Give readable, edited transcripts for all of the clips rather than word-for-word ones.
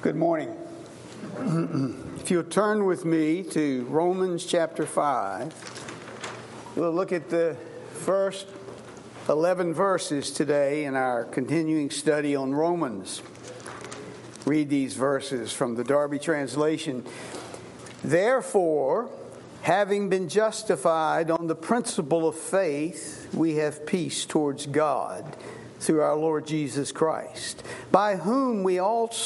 Good morning. If you'll turn with me to Romans chapter 5, we'll look at the first 11 verses today in our continuing study on Romans. Read these verses from the Darby translation. Therefore, having been justified on the principle of faith, we have peace towards God through our Lord Jesus Christ, by whom we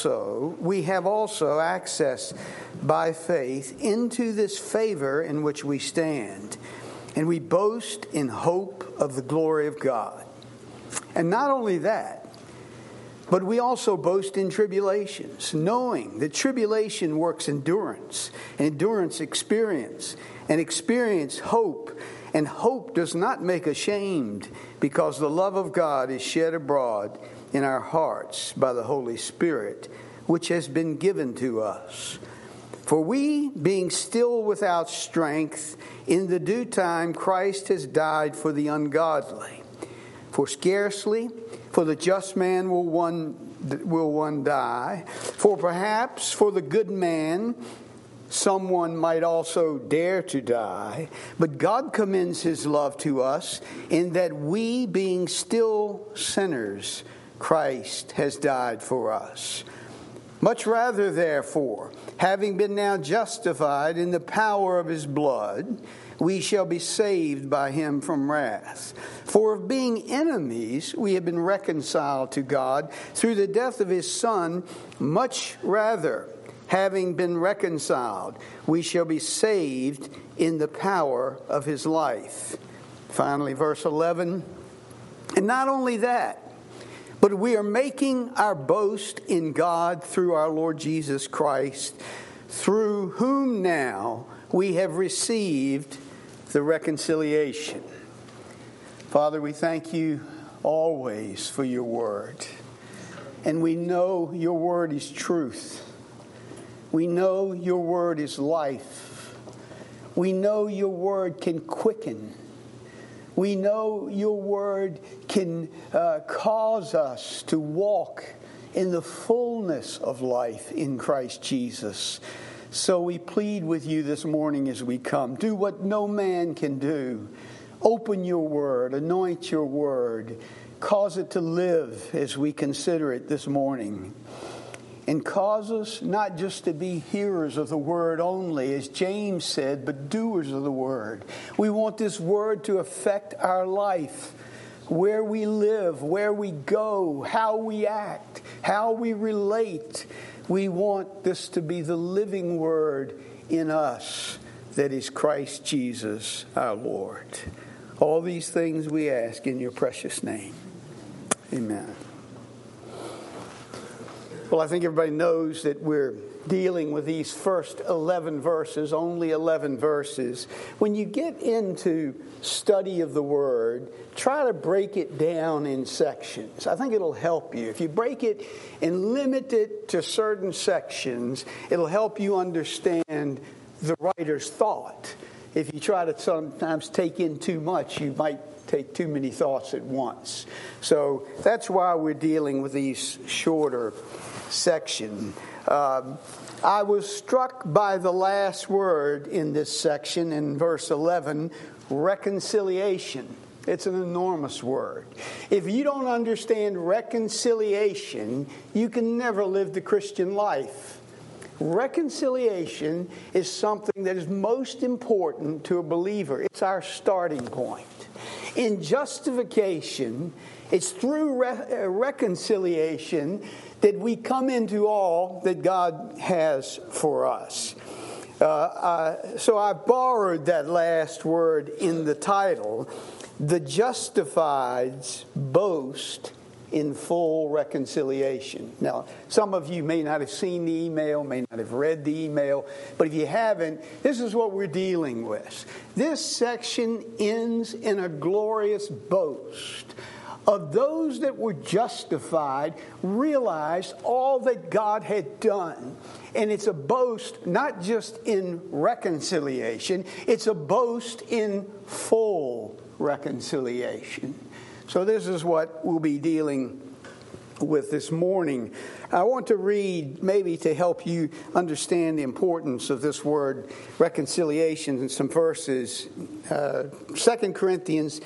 have also access by faith into this favor in which we stand, and we boast in hope of the glory of God. And not only that, but we also boast in tribulations, knowing that tribulation works endurance, and endurance experience, and experience hope. And hope does not make ashamed, because the love of God is shed abroad in our hearts by the Holy Spirit, which has been given to us. For we, being still without strength, in the due time Christ has died for the ungodly. For scarcely for the just man will one die, for perhaps for the good man someone might also dare to die. But God commends his love to us in that we, being still sinners, Christ has died for us. Much rather, therefore, having been now justified in the power of his blood, we shall be saved by him from wrath. For of being enemies, we have been reconciled to God through the death of his Son. Much rather, having been reconciled, we shall be saved in the power of his life. Finally, verse 11. And not only that, but we are making our boast in God through our Lord Jesus Christ, through whom now we have received the reconciliation. Father, we thank you always for your word. And we know your word is truth. We know your word is life. We know your word can quicken. We know your word can cause us to walk in the fullness of life in Christ Jesus. So we plead with you this morning as we come. Do what no man can do. Open your word. Anoint your word. Cause it to live as we consider it this morning. And cause us not just to be hearers of the word only, as James said, but doers of the word. We want this word to affect our life, where we live, where we go, how we act, how we relate. We want this to be the living word in us that is Christ Jesus our Lord. All these things we ask in your precious name. Amen. Well, I think everybody knows that we're dealing with these first 11 verses, only 11 verses. When you get into study of the Word, try to break it down in sections. I think it'll help you. If you break it and limit it to certain sections, it'll help you understand the writer's thought. If you try to sometimes take in too much, you might take too many thoughts at once. So that's why we're dealing with these shorter section. I was struck by the last word in this section in verse 11, reconciliation. It's an enormous word. If you don't understand reconciliation, you can never live the Christian life. Reconciliation is something that is most important to a believer. It's our starting point. In justification, it's through reconciliation that we come into all that God has for us. So I borrowed that last word in the title. The justifieds boast in full reconciliation. Now, some of you may not have seen the email, may not have read the email, but if you haven't, this is what we're dealing with. This section ends in a glorious boast of those that were justified, realized all that God had done. And it's a boast not just in reconciliation, it's a boast in full reconciliation. So this is what we'll be dealing with this morning. I want to read, maybe to help you understand the importance of this word reconciliation, in some verses. 2 Corinthians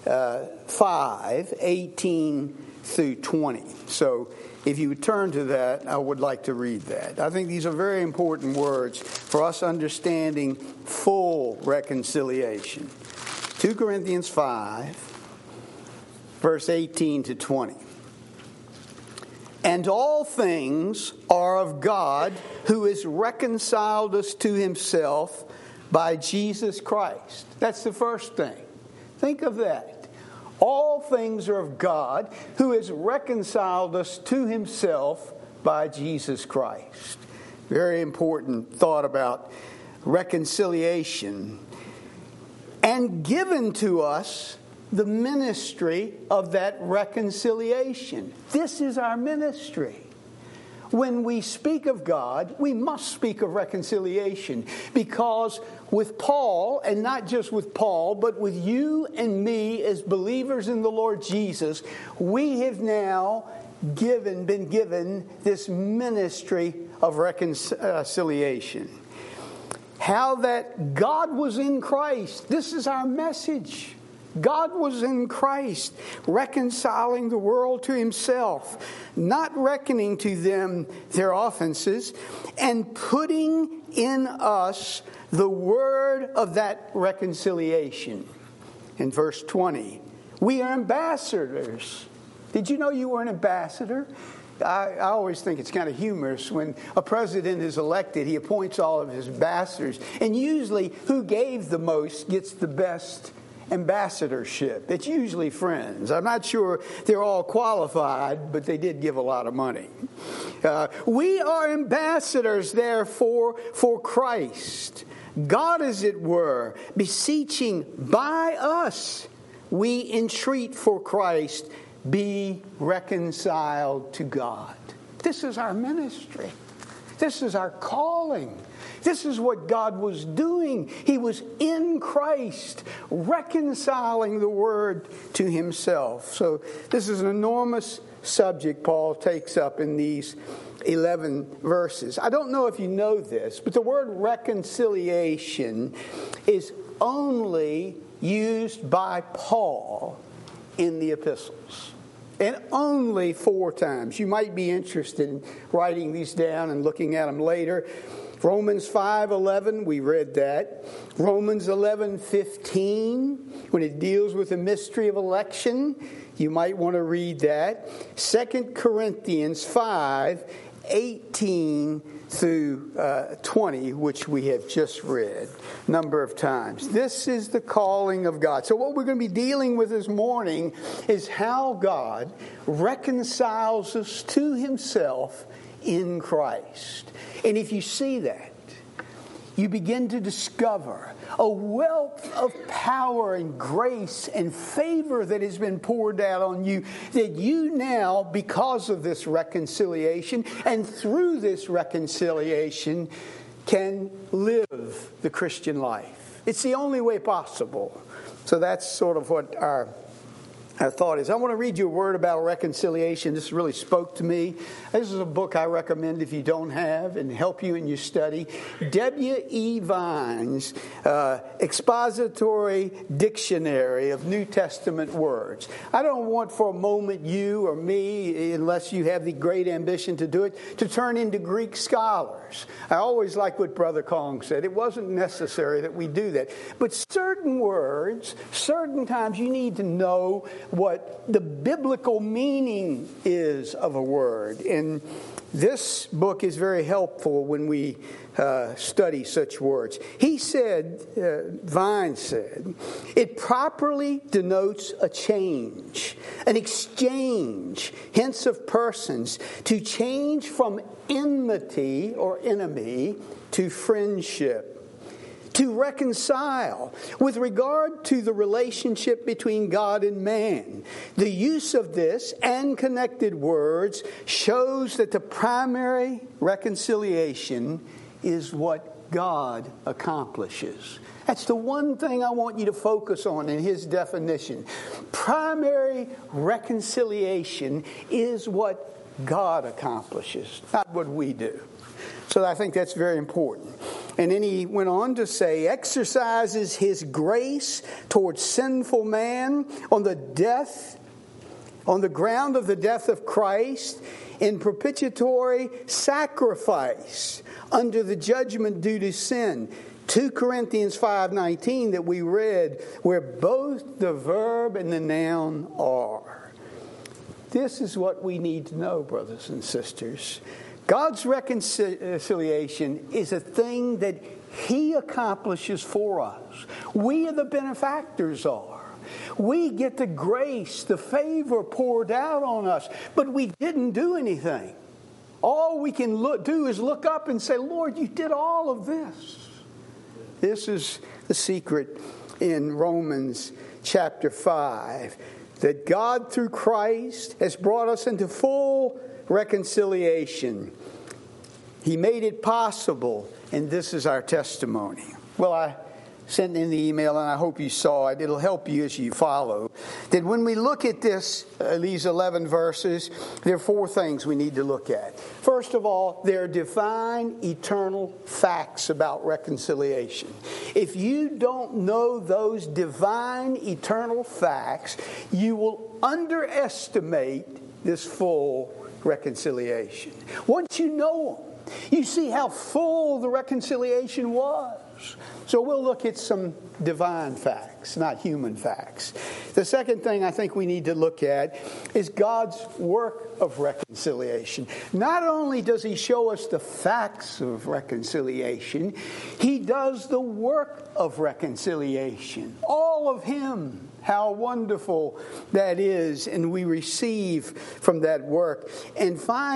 5, 18 through 20. So if you would turn to that, I would like to read that. I think these are very important words for us understanding full reconciliation. 2 Corinthians 5, verse 18 to 20. And all things are of God, who has reconciled us to himself by Jesus Christ. That's the first thing. Think of that. All things are of God, who has reconciled us to himself by Jesus Christ. Very important thought about reconciliation. And given to us the ministry of that reconciliation. This is our ministry. When we speak of God, we must speak of reconciliation, because with Paul, and not just with Paul, but with you and me as believers in the Lord Jesus, we have now been given this ministry of reconciliation. How that God was in Christ. This is our message. God was in Christ, reconciling the world to himself, not reckoning to them their offenses, and putting in us the word of that reconciliation. In verse 20, we are ambassadors. Did you know you were an ambassador? I always think it's kind of humorous when a president is elected, he appoints all of his ambassadors, and usually who gave the most gets the best ambassadorship. It's usually friends. I'm not sure they're all qualified, but they did give a lot of money. We are ambassadors, therefore, for Christ. God, as it were, beseeching by us, we entreat for Christ, be reconciled to God. This is our ministry. This is our calling. This is what God was doing. He was in Christ, reconciling the world to himself. So this is an enormous subject Paul takes up in these 11 verses. I don't know if you know this, but the word reconciliation is only used by Paul in the epistles. And only 4 times. You might be interested in writing these down and looking at them later. Romans 5:11, we read that. Romans 11:15, when it deals with the mystery of election, you might want to read that. 2 Corinthians 5:18 through 20, which we have just read a number of times. This is the calling of God. So what we're going to be dealing with this morning is how God reconciles us to himself in Christ. And if you see that, you begin to discover a wealth of power and grace and favor that has been poured out on you, that you now, because of this reconciliation and through this reconciliation, can live the Christian life. It's the only way possible. So that's sort of what our thought is. I want to read you a word about reconciliation. This really spoke to me. This is a book I recommend if you don't have and help you in your study. W.E. Vine's Expository Dictionary of New Testament Words. I don't want for a moment you or me, unless you have the great ambition to do it, to turn into Greek scholars. I always like what Brother Kong said. It wasn't necessary that we do that. But certain words, certain times you need to know what the biblical meaning is of a word. And this book is very helpful when we study such words. He said, Vine said, it properly denotes a change, an exchange, hence of persons, to change from enmity or enemy to friendship. To reconcile with regard to the relationship between God and man. The use of this and connected words shows that the primary reconciliation is what God accomplishes. That's the one thing I want you to focus on in his definition. Primary reconciliation is what God accomplishes, not what we do. So I think that's very important. And then he went on to say, exercises his grace towards sinful man on the ground of the death of Christ, in propitiatory sacrifice under the judgment due to sin. 2 Corinthians 5:19 that we read, where both the verb and the noun are. This is what we need to know, brothers and sisters. God's reconciliation is a thing that he accomplishes for us. We are the benefactors are. We get the grace, the favor poured out on us, but we didn't do anything. All we can do is look up and say, Lord, you did all of this. This is the secret in Romans chapter 5, that God through Christ has brought us into full reconciliation. He made it possible, and this is our testimony. Well, I sent in the email, and I hope you saw it. It'll help you as you follow. That when we look at these 11 verses, there are 4 things we need to look at. First of all, there are divine, eternal facts about reconciliation. If you don't know those divine, eternal facts, you will underestimate this full reconciliation. Once you know them, you see how full the reconciliation was. So we'll look at some divine facts, not human facts. The second thing I think we need to look at is God's work of reconciliation. Not only does he show us the facts of reconciliation, he does the work of reconciliation. All of him. How wonderful that is, and we receive from that work. And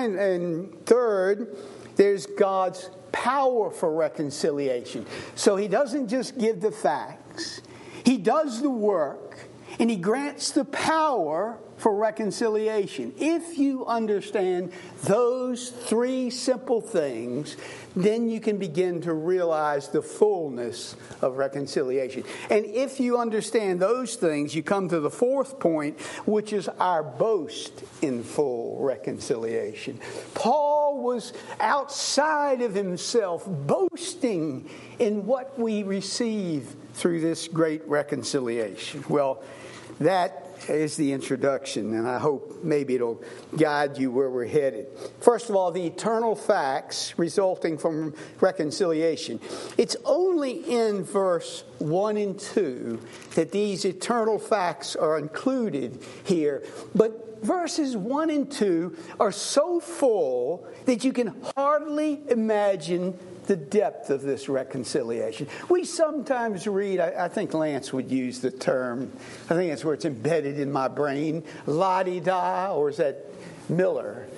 third, there's God's power for reconciliation. So he doesn't just give the facts. He does the work, and he grants the power for reconciliation. If you understand those 3 simple things, then you can begin to realize the fullness of reconciliation. And if you understand those things, you come to the 4th point, which is our boast in full reconciliation. Paul was outside of himself, boasting in what we receive through this great reconciliation. Well, that is the introduction, and I hope maybe it'll guide you where we're headed. First of all, the eternal facts resulting from reconciliation. It's only in verse 1 and 2 that these eternal facts are included here. But verses 1 and 2 are so full that you can hardly imagine the depth of this reconciliation. We sometimes read, I think Lance would use the term, I think that's where it's embedded in my brain, la-di-da, or is that Miller?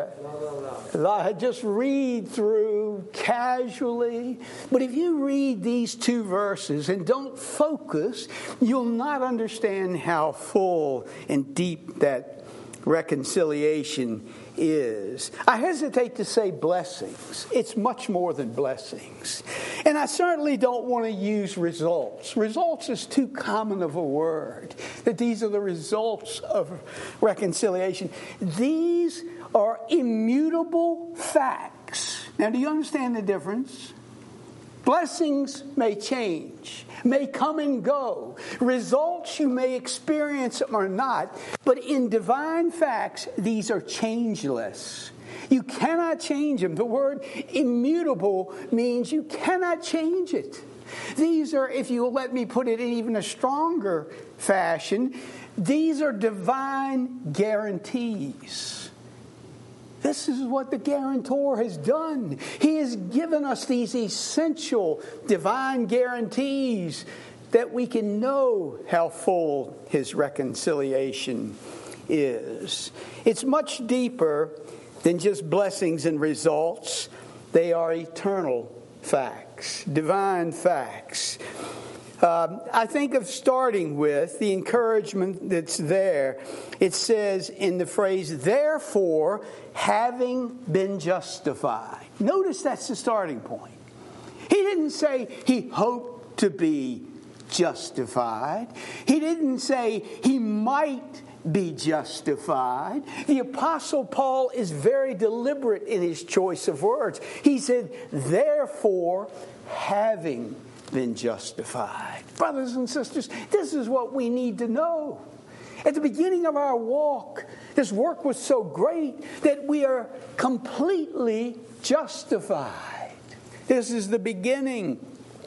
Just read through casually. But if you read these 2 verses and don't focus, you'll not understand how full and deep that reconciliation is. I hesitate to say blessings. It's much more than blessings. And I certainly don't want to use results. Results is too common of a word. That these are the results of reconciliation. These are immutable facts. Now, do you understand the difference? Blessings may change, may come and go. Results you may experience or not. But in divine facts, these are changeless. You cannot change them. The word immutable means you cannot change it. These are, if you'll let me put it in even a stronger fashion, these are divine guarantees. This is what the guarantor has done. He has given us these essential divine guarantees that we can know how full his reconciliation is. It's much deeper than just blessings and results. They are eternal facts, divine facts. I think of starting with the encouragement that's there. It says in the phrase, therefore, having been justified. Notice that's the starting point. He He didn't say he hoped to be justified. He didn't say he might be justified. The Apostle Paul is very deliberate in his choice of words. He said, therefore, having been justified. Brothers and sisters, this is what we need to know. At the beginning of our walk, this work was so great that we are completely justified. This is the beginning.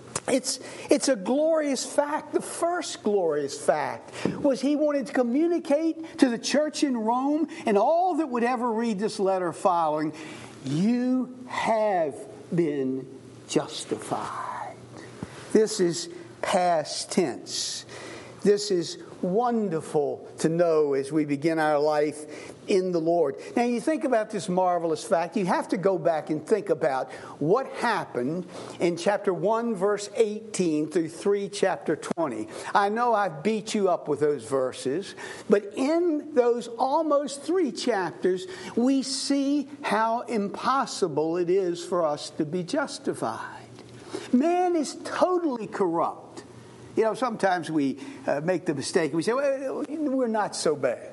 It's a glorious fact. The first glorious fact was he wanted to communicate to the church in Rome and all that would ever read this letter following, you have been justified. This is past tense. This is wonderful to know as we begin our life in the Lord. Now, you think about this marvelous fact, you have to go back and think about what happened in chapter 1, verse 18 through 3, chapter 20. I know I've beat you up with those verses, but in those almost 3 chapters, we see how impossible it is for us to be justified. Man is totally corrupt. You know, sometimes we make the mistake. We say, well, we're not so bad.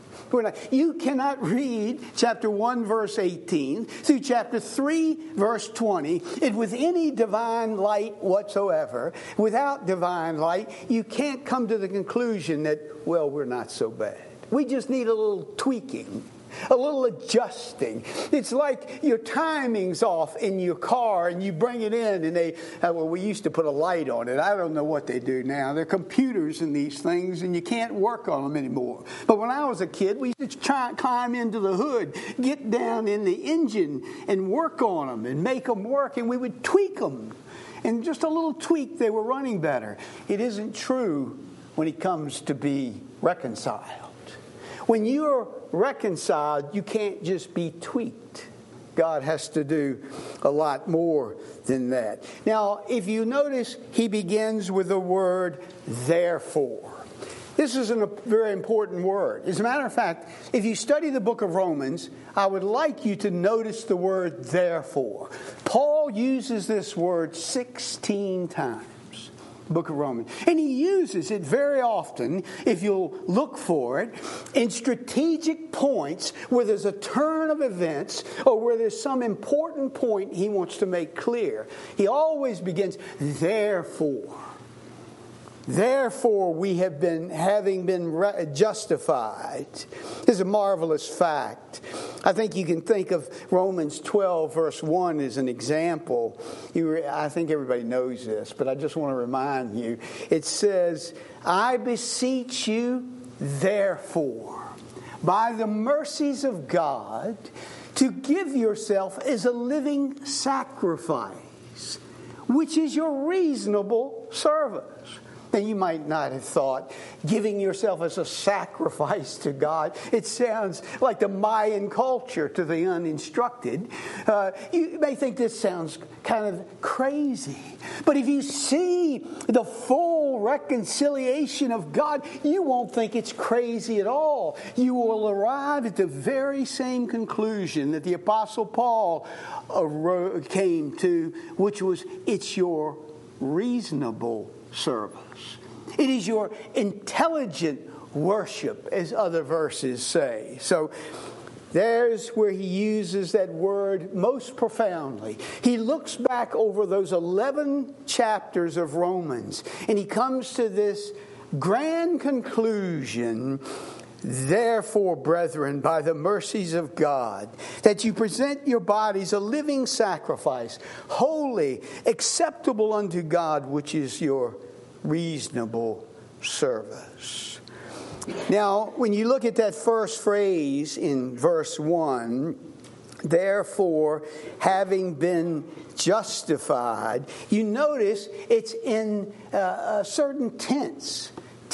You cannot read chapter 1, verse 18 through chapter 3, verse 20 with any divine light whatsoever. Without divine light, you can't come to the conclusion that, well, we're not so bad. We just need a little tweaking. A little adjusting. It's like your timing's off in your car and you bring it in and they, we used to put a light on it. I don't know what they do now. They're computers in these things and you can't work on them anymore. But when I was a kid, we used to climb into the hood, get down in the engine and work on them and make them work, and we would tweak them. And just a little tweak, they were running better. It isn't true when it comes to be reconciled. When you're reconciled, you can't just be tweaked. God has to do a lot more than that. Now, if you notice, he begins with the word therefore. This is a very important word. As a matter of fact, if you study the book of Romans, I would like you to notice the word therefore. Paul uses this word 16 times. Book of Romans. And he uses it very often, if you'll look for it, in strategic points where there's a turn of events or where there's some important point he wants to make clear. He always begins, therefore. Therefore, we have been, having been justified. This is a marvelous fact. I think you can think of Romans 12, verse 1 as an example. I think everybody knows this, but I just want to remind you. It says, I beseech you, therefore, by the mercies of God, to give yourself as a living sacrifice, which is your reasonable service. Now, you might not have thought giving yourself as a sacrifice to God. It sounds like the Mayan culture to the uninstructed. You may think this sounds kind of crazy. But if you see the full reconciliation of God, you won't think it's crazy at all. You will arrive at the very same conclusion that the Apostle Paul came to, which was, it's your reasonable service. It is your intelligent worship, as other verses say. So there's where he uses that word most profoundly. He looks back over those 11 chapters of Romans, and he comes to this grand conclusion. Therefore, brethren, by the mercies of God, that you present your bodies a living sacrifice, holy, acceptable unto God, which is your reasonable service. Now, when you look at that first phrase in verse 1, therefore, having been justified, you notice it's in a certain tense.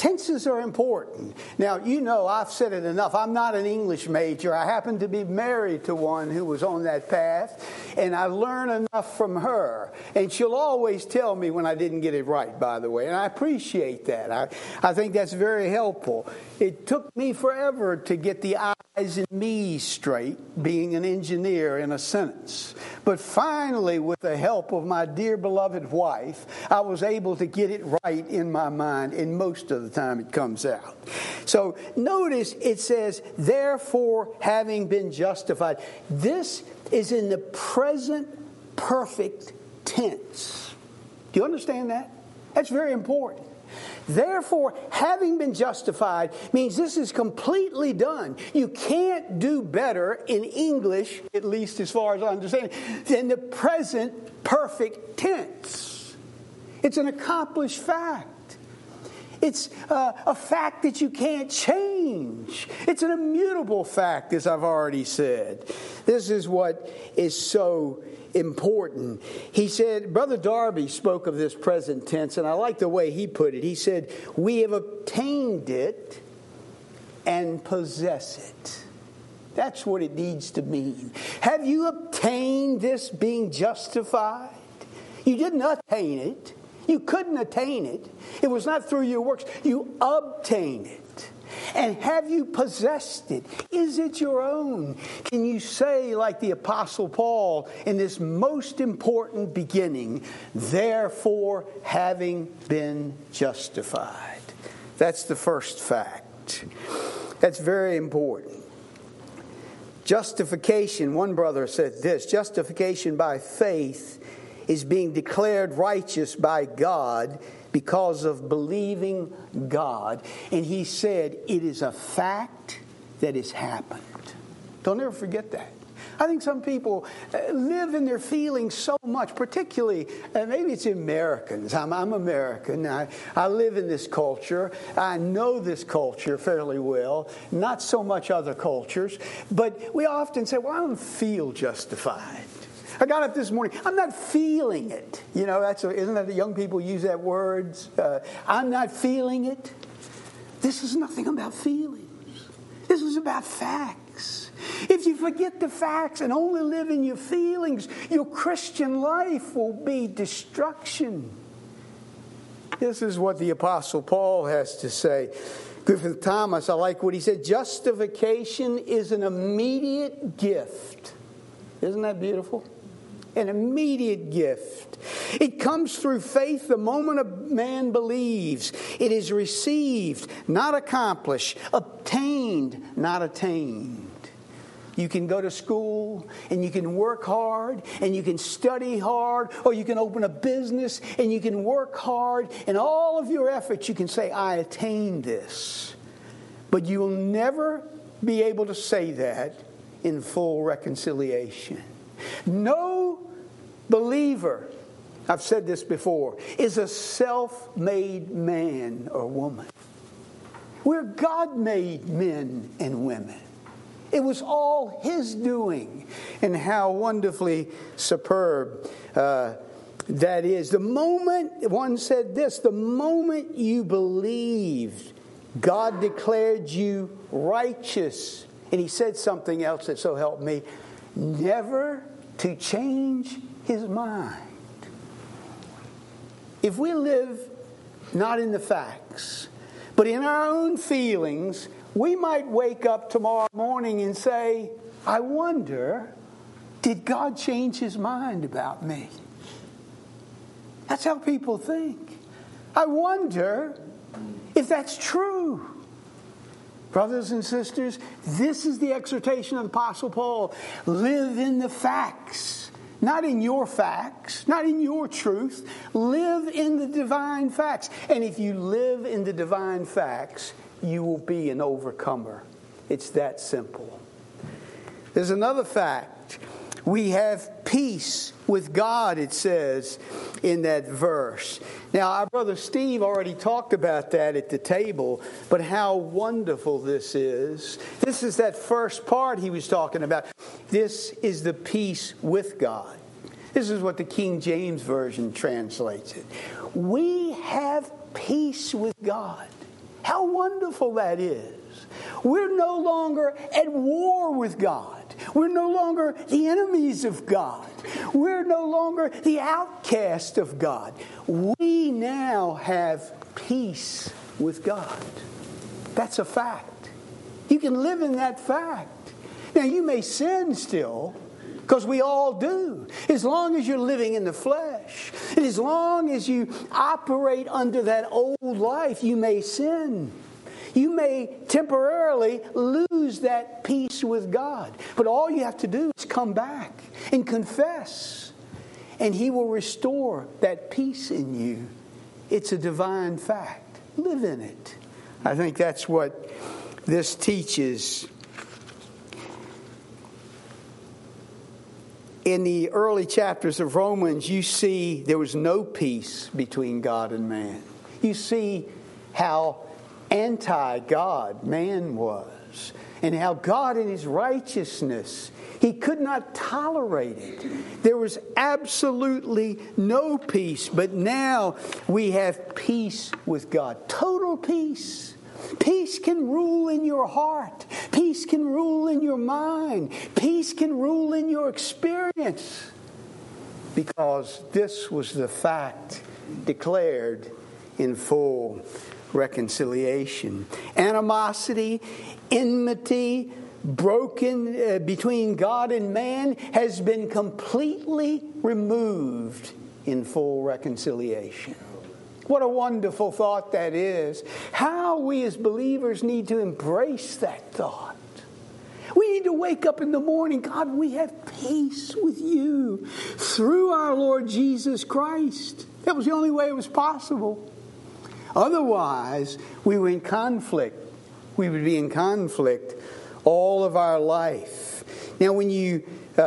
tenses are important. Now, you know, I've said it enough. I'm not an English major. I happen to be married to one who was on that path, and I learned enough from her. And she'll always tell me when I didn't get it right, by the way, and I appreciate that. I think that's very helpful. It took me forever to get the I's and me's straight, being an engineer in a sentence. But finally, with the help of my dear beloved wife, I was able to get it right in my mind, and most of the time it comes out. So notice it says, therefore, having been justified. This is in the present perfect tense. Do you understand that? That's very important. Therefore, having been justified means this is completely done. You can't do better in English, at least as far as I understand it, than the present perfect tense. It's an accomplished fact. It's a fact that you can't change. It's an immutable fact, as I've already said. This is what is so important. He said, Brother Darby spoke of this present tense, and I like the way he put it. He said, we have obtained it and possess it. That's what it needs to mean. Have you obtained this being justified? You didn't attain it. You couldn't attain it. It was not through your works. You obtained it. And have you possessed it? Is it your own? Can you say, like the Apostle Paul in this most important beginning, therefore having been justified? That's the first fact. That's very important. Justification, one brother said this, justification by faith is being declared righteous by God because of believing God. And he said it is a fact that has happened. Don't ever forget that. I think some people live in their feelings so much, particularly, maybe it's Americans. I'm American. I live in this culture. I know this culture fairly well, not so much other cultures. But we often say, well, I don't feel justified. I got up this morning. I'm not feeling it. You know, isn't that the young people use that word? I'm not feeling it. This is nothing about feelings. This is about facts. If you forget the facts and only live in your feelings, your Christian life will be destruction. This is what the Apostle Paul has to say. Griffith Thomas, I like what he said. Justification is an immediate gift. Isn't that beautiful? An immediate gift. It comes through faith the moment a man believes. It is received, not accomplished. Obtained, not attained. You can go to school and you can work hard and you can study hard, or you can open a business and you can work hard, and all of your efforts you can say, I attained this. But you will never be able to say that in full reconciliation. No believer, I've said this before, is a self-made man or woman. We're God-made men and women. It was all His doing, and how wonderfully superb that is. The moment, one said this, the moment you believed, God declared you righteous. And He said something else that so helped me, never to change His mind. If we live not in the facts, but in our own feelings, we might wake up tomorrow morning and say, I wonder, did God change His mind about me? That's how people think. I wonder if that's true. Brothers and sisters, this is the exhortation of the Apostle Paul. Live in the facts. Not in your facts, not in your truth. Live in the divine facts. And if you live in the divine facts, you will be an overcomer. It's that simple. There's another fact. We have peace with God, it says in that verse. Now, our brother Steve already talked about that at the table, but how wonderful this is. This is that first part he was talking about. This is the peace with God. This is what the King James Version translates it. We have peace with God. How wonderful that is. We're no longer at war with God. We're no longer the enemies of God. We're no longer the outcast of God. We now have peace with God. That's a fact. You can live in that fact. Now, you may sin still, because we all do. As long as you're living in the flesh, and as long as you operate under that old life, you may sin. You may temporarily lose that peace with God. But all you have to do is come back and confess, and He will restore that peace in you. It's a divine fact. Live in it. I think that's what this teaches. In the early chapters of Romans, you see there was no peace between God and man. You see how anti-God man was, and how God in His righteousness, He could not tolerate it. There was absolutely no peace, but now we have peace with God. Total peace. Peace can rule in your heart. Peace can rule in your mind. Peace can rule in your experience. Because this was the fact declared in full reconciliation. Animosity, enmity, broken between God and man has been completely removed in full reconciliation. What a wonderful thought that is. How we as believers need to embrace that thought. We need to wake up in the morning, God, we have peace with you through our Lord Jesus Christ. That was the only way it was possible. Otherwise, we were in conflict. We would be in conflict all of our life. Now, when you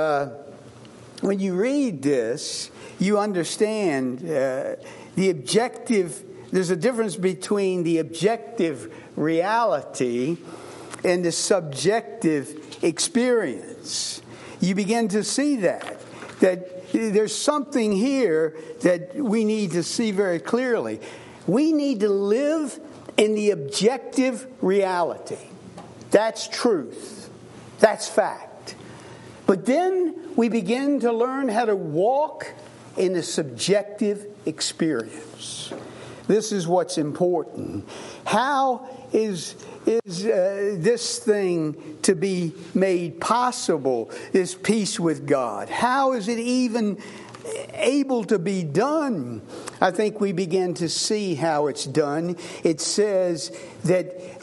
read this, you understand the objective. There's a difference between the objective reality and the subjective experience. You begin to see that there's something here that we need to see very clearly. We need to live in the objective reality. That's truth. That's fact. But then we begin to learn how to walk in the subjective experience. This is what's important. How is this thing to be made possible, this peace with God? How is it even able to be done? I think we begin to see how it's done. It says that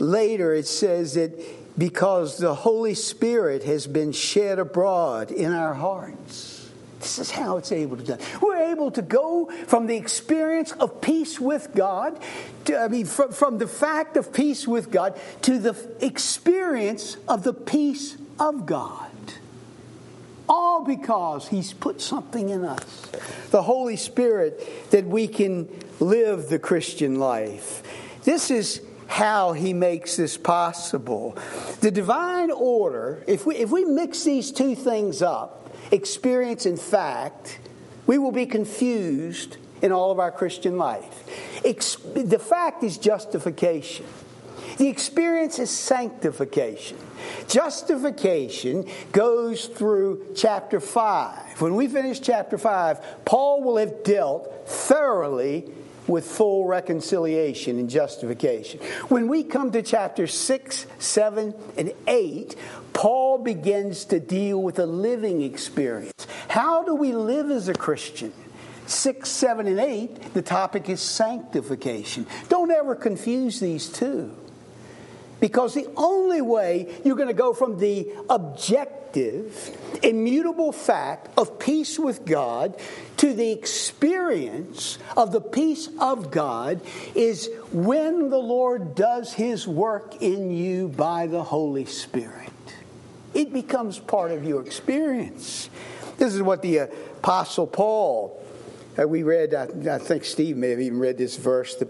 because the Holy Spirit has been shed abroad in our hearts. This is how it's able to be done. We're able to go from the experience of peace with God, from the fact of peace with God, to the experience of the peace of God. All because He's put something in us, the Holy Spirit, that we can live the Christian life. This is how He makes this possible. The divine order, if we mix these two things up, experience and fact, we will be confused in all of our Christian life. The fact is justification. The experience is sanctification. Justification goes through chapter 5. When we finish chapter 5, Paul will have dealt thoroughly with full reconciliation and justification. When we come to chapter 6, 7, and 8, Paul begins to deal with a living experience. How do we live as a Christian? 6, 7, and 8, the topic is sanctification. Don't ever confuse these two. Because the only way you're going to go from the objective, immutable fact of peace with God to the experience of the peace of God is when the Lord does His work in you by the Holy Spirit. It becomes part of your experience. This is what the Apostle Paul, we read, I think Steve may have even read this verse,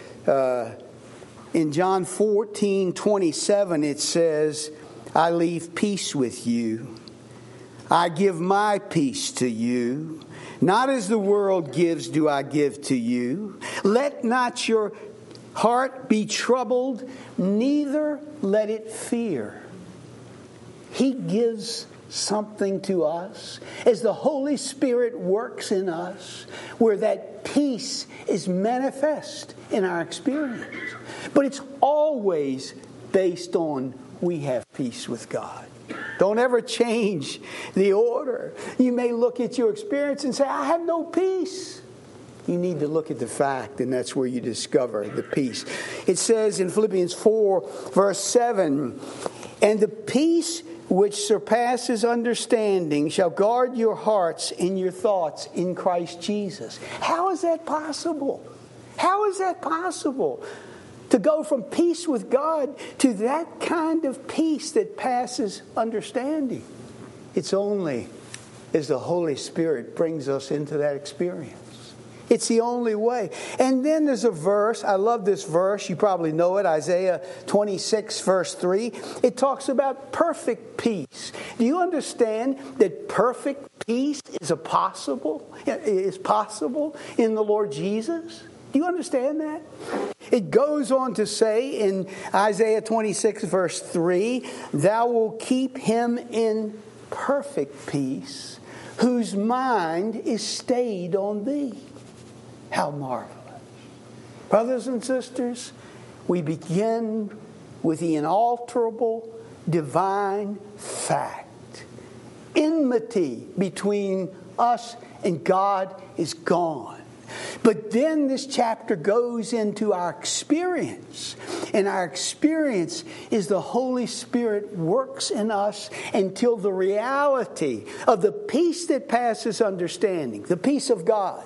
in John 14:27, it says, I leave peace with you. I give my peace to you. Not as the world gives do I give to you. Let not your heart be troubled, neither let it fear. He gives something to us as the Holy Spirit works in us, where that peace is manifest in our experience. But it's always based on we have peace with God. Don't ever change the order. You may look at your experience and say, I have no peace. You need to look at the fact, and that's where you discover the peace. It says in Philippians 4, verse 7, and the peace which surpasses understanding shall guard your hearts and your thoughts in Christ Jesus. How is that possible? How is that possible? To go from peace with God to that kind of peace that passes understanding. It's only as the Holy Spirit brings us into that experience. It's the only way. And then there's a verse. I love this verse. You probably know it. Isaiah 26, verse 3. It talks about perfect peace. Do you understand that perfect peace is possible in the Lord Jesus? Do you understand that? It goes on to say in Isaiah 26, verse 3, thou wilt keep him in perfect peace, whose mind is stayed on thee. How marvelous. Brothers and sisters, we begin with the inalterable divine fact. Enmity between us and God is gone. But then this chapter goes into our experience. And our experience is the Holy Spirit works in us until the reality of the peace that passes understanding, the peace of God,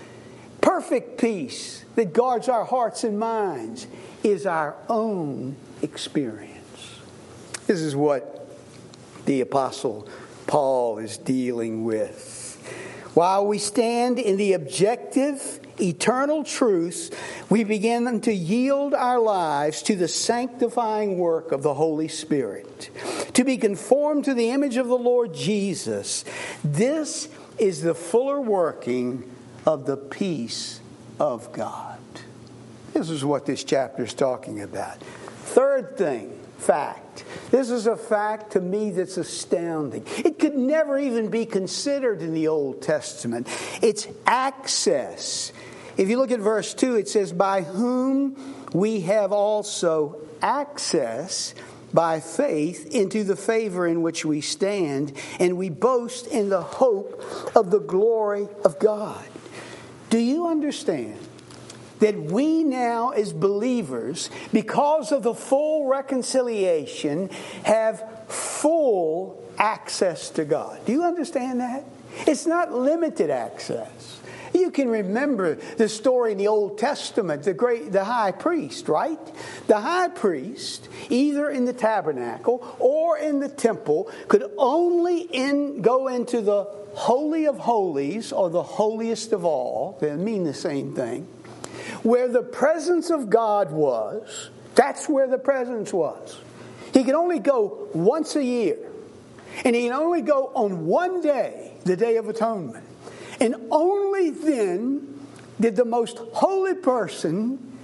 perfect peace that guards our hearts and minds, is our own experience. This is what the Apostle Paul is dealing with. While we stand in the objective, eternal truths, we begin to yield our lives to the sanctifying work of the Holy Spirit, to be conformed to the image of the Lord Jesus. This is the fuller working of the peace of God. This is what this chapter is talking about. Third thing, fact. This is a fact to me that's astounding. It could never even be considered in the Old Testament. It's access. If you look at verse 2, it says, by whom we have also access by faith into the favor in which we stand, and we boast in the hope of the glory of God. Do you understand that we now as believers, because of the full reconciliation, have full access to God? Do you understand that? It's not limited access. You can remember the story in the Old Testament, the high priest, right? The high priest, either in the tabernacle or in the temple, could only go into the Holy of Holies, or the holiest of all. They mean the same thing. Where the presence of God was, that's where the presence was. He could only go once a year. And he can only go on one day, the Day of Atonement. And only then did the most holy person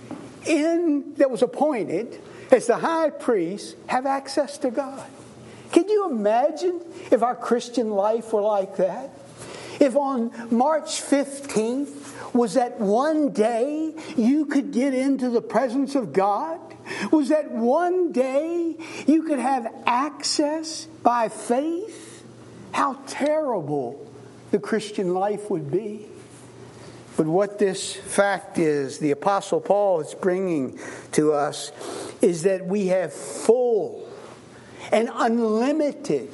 that was appointed as the high priest have access to God. Can you imagine if our Christian life were like that? If on March 15th was that one day you could get into the presence of God? Was that one day you could have access by faith? How terrible the Christian life would be. But what this fact is, the Apostle Paul is bringing to us, is that we have full and unlimited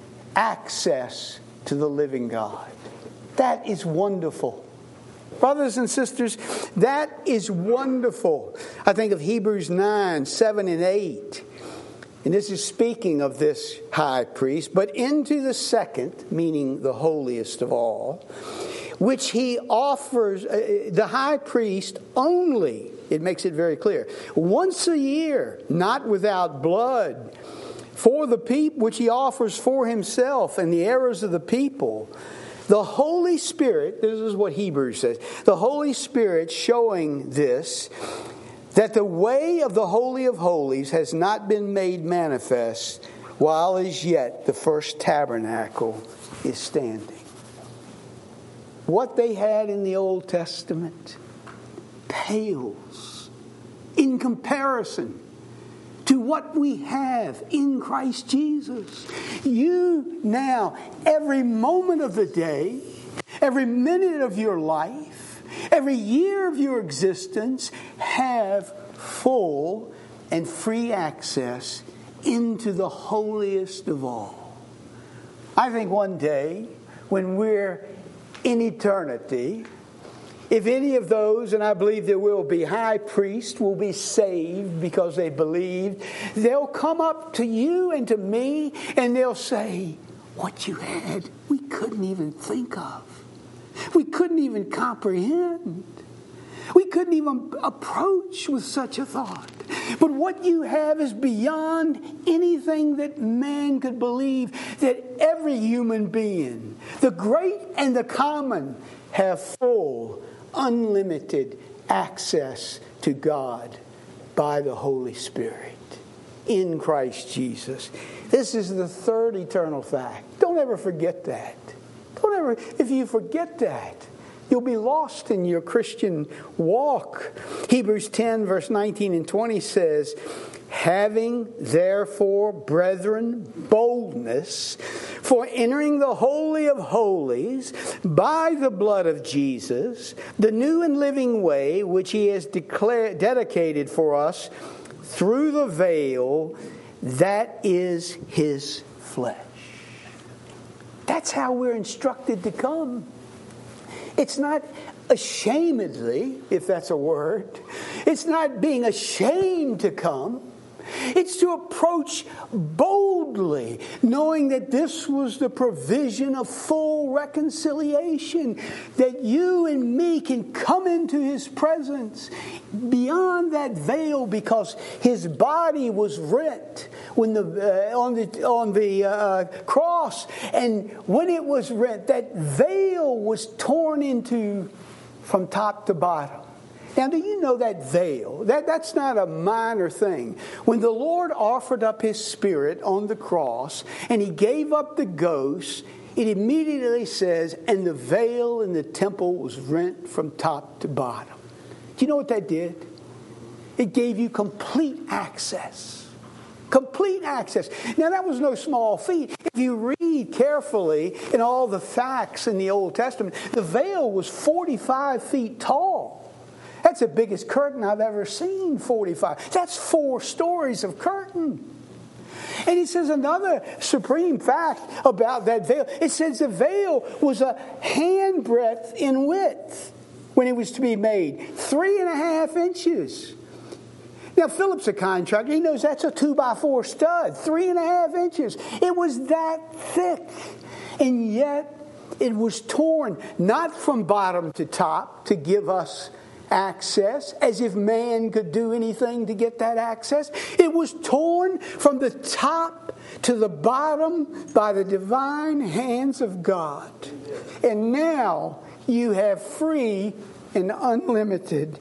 access to the living God. That is wonderful. Brothers and sisters, that is wonderful. I think of Hebrews 9, 7 and 8. And this is speaking of this high priest. But into the second, meaning the holiest of all, which he offers, the high priest only, it makes it very clear, once a year, not without blood, for the people, which he offers for himself and the errors of the people. The Holy Spirit, this is what Hebrews says, the Holy Spirit showing this, that the way of the Holy of Holies has not been made manifest, while as yet the first tabernacle is standing. What they had in the Old Testament pales in comparison to what we have in Christ Jesus. You now, every moment of the day, every minute of your life, every year of your existence, have full and free access into the holiest of all. I think one day, when we're in eternity, if any of those, and I believe there will be, high priests will be saved because they believed, they'll come up to you and to me and they'll say, what you had, we couldn't even think of. We couldn't even comprehend. We couldn't even approach with such a thought. But what you have is beyond anything that man could believe, that every human being, the great and the common, have full, unlimited access to God by the Holy Spirit in Christ Jesus. This is the third eternal fact. Don't ever forget that. If you forget that, you'll be lost in your Christian walk. Hebrews 10 verse 19 and 20 says, having therefore, brethren, boldness for entering the Holy of Holies by the blood of Jesus, the new and living way which he has dedicated for us through the veil, that is his flesh. That's how we're instructed to come. It's not ashamedly, if that's a word. It's not being ashamed to come. It's to approach boldly, knowing that this was the provision of full reconciliation, that you and me can come into his presence beyond that veil, because his body was rent when on the cross, and when it was rent, that veil was torn into from top to bottom. Now, do you know that veil? That's not a minor thing. When the Lord offered up his Spirit on the cross and he gave up the ghost, it immediately says, and the veil in the temple was rent from top to bottom. Do you know what that did? It gave you complete access. Complete access. Now, that was no small feat. If you read carefully in all the facts in the Old Testament, the veil was 45 feet tall. That's the biggest curtain I've ever seen, 45. That's 4 stories of curtain. And he says another supreme fact about that veil. It says the veil was a handbreadth in width when it was to be made. 3.5 inches. Now, Philip's a contractor. He knows that's a 2x4 stud. 3.5 inches. It was that thick. And yet, it was torn, not from bottom to top to give us access, as if man could do anything to get that access. It was torn from the top to the bottom by the divine hands of God. And now you have free and unlimited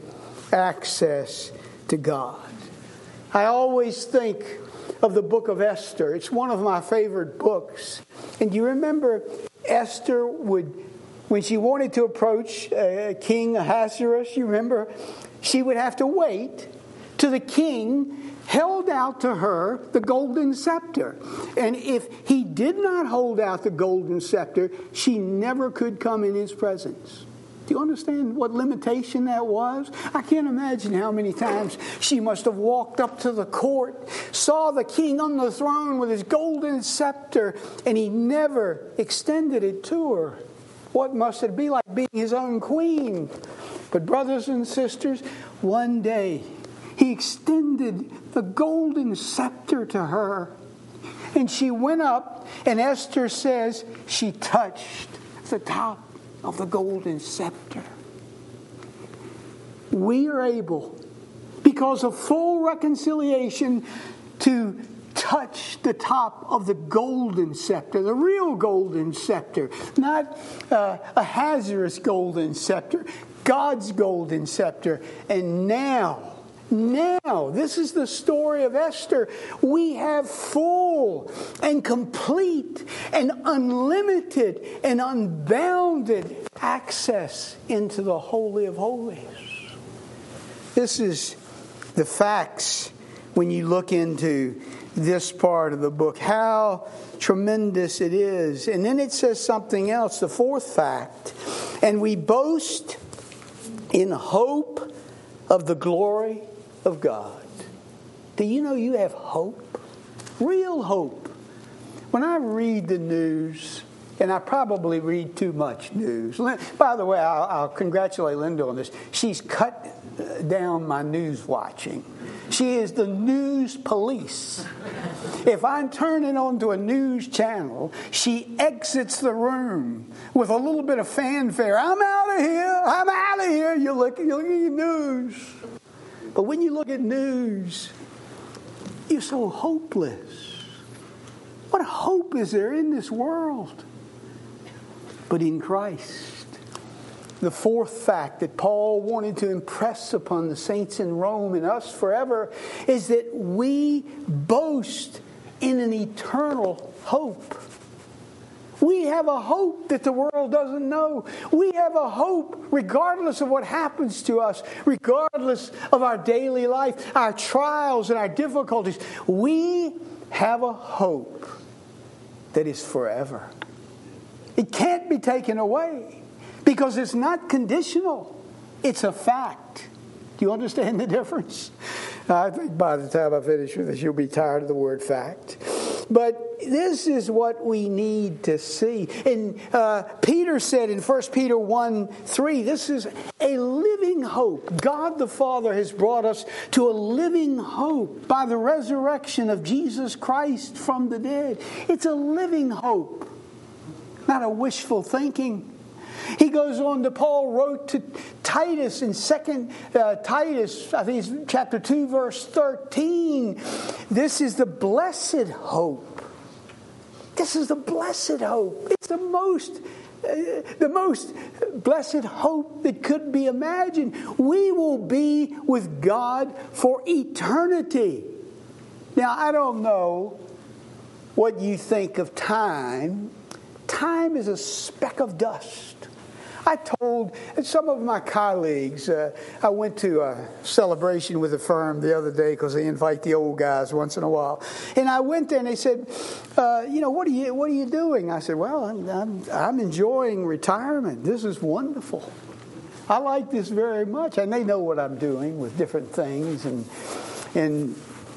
access to God. I always think of the book of Esther. It's one of my favorite books. And you remember Esther when she wanted to approach King Ahasuerus, you remember, she would have to wait till the king held out to her the golden scepter. And if he did not hold out the golden scepter, she never could come in his presence. Do you understand what limitation that was? I can't imagine how many times she must have walked up to the court, saw the king on the throne with his golden scepter, and he never extended it to her. What must it be like being his own queen? But brothers and sisters, one day he extended the golden scepter to her. And she went up, and Esther says she touched the top of the golden scepter. We are able, because of full reconciliation, to touch the top of the golden scepter, the real golden scepter, not Ahasuerus' golden scepter, God's golden scepter. And now now, this is the story of Esther, we have full and complete and unlimited and unbounded access into the Holy of Holies. This is the facts when you look into this part of the book, how tremendous it is. And then it says something else, the fourth fact. And we boast in hope of the glory of God. Do you know you have hope? Real hope. When I read the news, and I probably read too much news. By the way, I'll congratulate Linda on this. She's cut down my news watching. She is the news police. If I'm turning on to a news channel, she exits the room with a little bit of fanfare. I'm out of here. I'm out of here. You look at your news. But when you look at news, you're so hopeless. What hope is there in this world? But in Christ. The fourth fact that Paul wanted to impress upon the saints in Rome and us forever is that we boast in an eternal hope. We have a hope that the world doesn't know. We have a hope regardless of what happens to us, regardless of our daily life, our trials and our difficulties. We have a hope that is forever. It can't be taken away. Because it's not conditional. It's a fact. Do you understand the difference? I think by the time I finish with this, you'll be tired of the word fact. But this is what we need to see. And Peter said in 1 Peter 1:3, this is a living hope. God the Father has brought us to a living hope by the resurrection of Jesus Christ from the dead. It's a living hope, not a wishful thinking. He goes on to, Paul wrote to Titus in 2 Titus, I think it's chapter 2, verse 13. This is the blessed hope. This is the blessed hope. It's the most blessed hope that could be imagined. We will be with God for eternity. Now, I don't know what you think of time. Time is a speck of dust. I told some of my colleagues, I went to a celebration with a firm the other day because they invite the old guys once in a while. And I went there and they said, what are you doing? I said, well, I'm enjoying retirement. This is wonderful. I like this very much. And they know what I'm doing with different things. And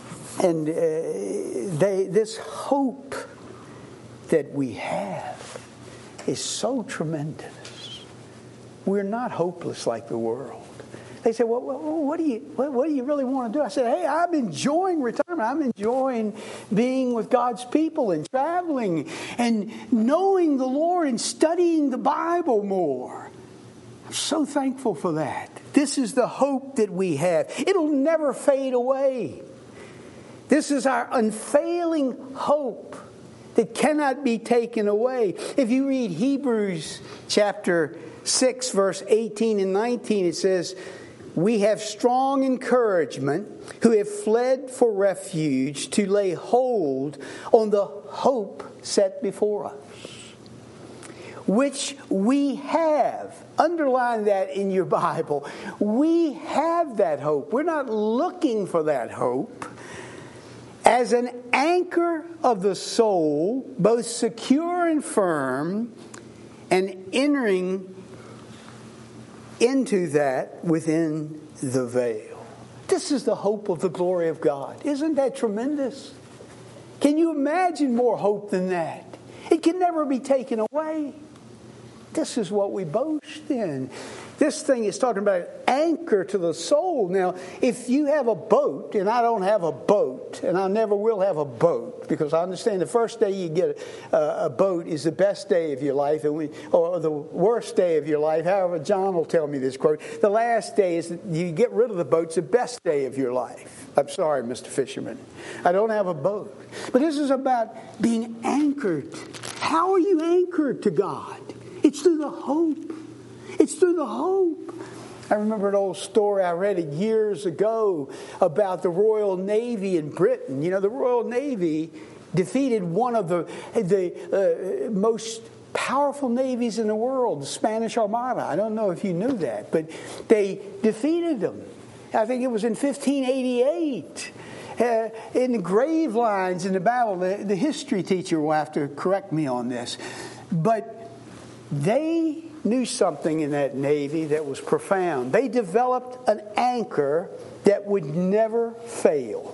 this hope that we have is so tremendous. We're not hopeless like the world. They say, well, what do you really want to do? I said, hey, I'm enjoying retirement. I'm enjoying being with God's people and traveling and knowing the Lord and studying the Bible more. I'm so thankful for that. This is the hope that we have. It'll never fade away. This is our unfailing hope that cannot be taken away. If you read Hebrews chapter 6, verse 18 and 19, it says, we have strong encouragement who have fled for refuge to lay hold on the hope set before us, which we have. Underline that in your Bible. We have that hope. We're not looking for that hope. As an anchor of the soul, both secure and firm, and entering into that within the veil. This is the hope of the glory of God. Isn't that tremendous? Can you imagine more hope than that? It can never be taken away. This is what we boast in. This thing is talking about anchor to the soul. Now, if you have a boat, and I don't have a boat, and I never will have a boat, because I understand the first day you get a boat is the best day of your life, or the worst day of your life. However, John will tell me this quote. The last day is you get rid of the boat. It's the best day of your life. I'm sorry, Mr. Fisherman. I don't have a boat. But this is about being anchored. How are you anchored to God? It's through the hope. It's through the hope. I remember an old story I read years ago about the Royal Navy in Britain. You know, the Royal Navy defeated one of the most powerful navies in the world, the Spanish Armada. I don't know if you knew that, but they defeated them. I think it was in 1588. In the grave lines in the battle, the history teacher will have to correct me on this, but they knew something in that Navy that was profound. They developed an anchor that would never fail.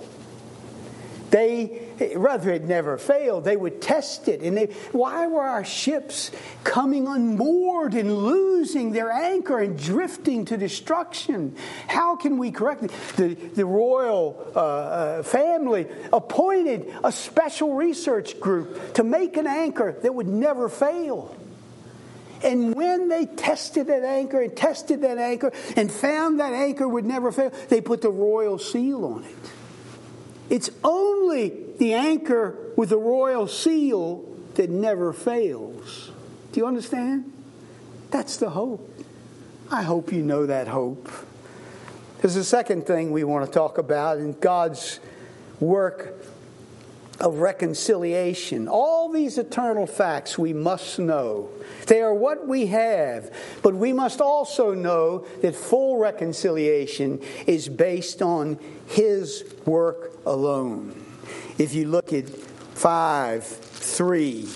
Rather, it never failed. They would test it. And why were our ships coming unmoored and losing their anchor and drifting to destruction? How can we correct it? The royal family appointed a special research group to make an anchor that would never fail. And when they tested that anchor and found that anchor would never fail, they put the royal seal on it. It's only the anchor with the royal seal that never fails. Do you understand? That's the hope. I hope you know that hope. There's a second thing we want to talk about in God's work of reconciliation. All these eternal facts we must know. They are what we have, but we must also know that full reconciliation is based on His work alone. If you look at 5:3,